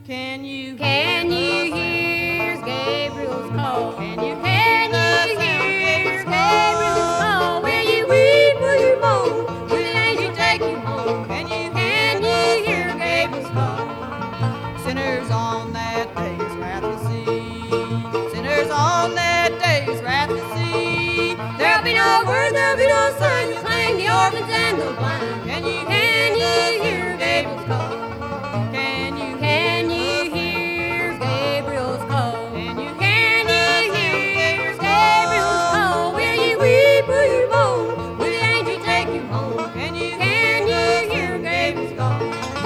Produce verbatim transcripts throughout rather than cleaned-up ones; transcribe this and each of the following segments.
Can you Can you hear Gabriel's call? Can you, can you hear Gabriel's call? Will you weep, will you moan? Will the angel take you home? Can you Can you hear Gabriel's call? Sinners on that day's wrath will see. Sinners on that day's wrath will see. There'll be no words, there'll be no sign to claim the orphans and the blind. Can you Can you hear Gabriel's call? Can you Can you hear Gabriel's call? Can you Can you hear Gabriel's call? Will you weep, will you moan? Will the angel take you home? Can you Can you hear Gabriel's call?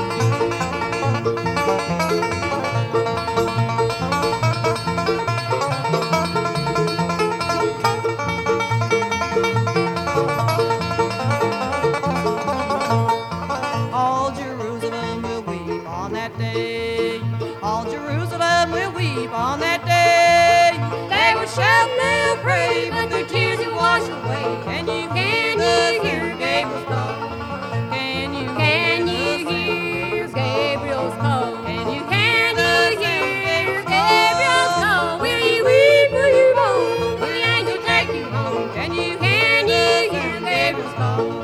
All Jerusalem will weep on that day. All Jerusalem will weep on that day. They will shout and they'll pray, but their tears will wash away. Can you Can you hear Gabriel's call? Can you Can you hear Gabriel's call? Can you, can you hear Gabriel's call? Will you weep, will you moan? Will the angel take you home? Can you Can you hear Gabriel's call?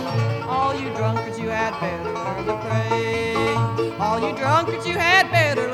All you drunkards, you had better learn to pray. All you drunkards, you had better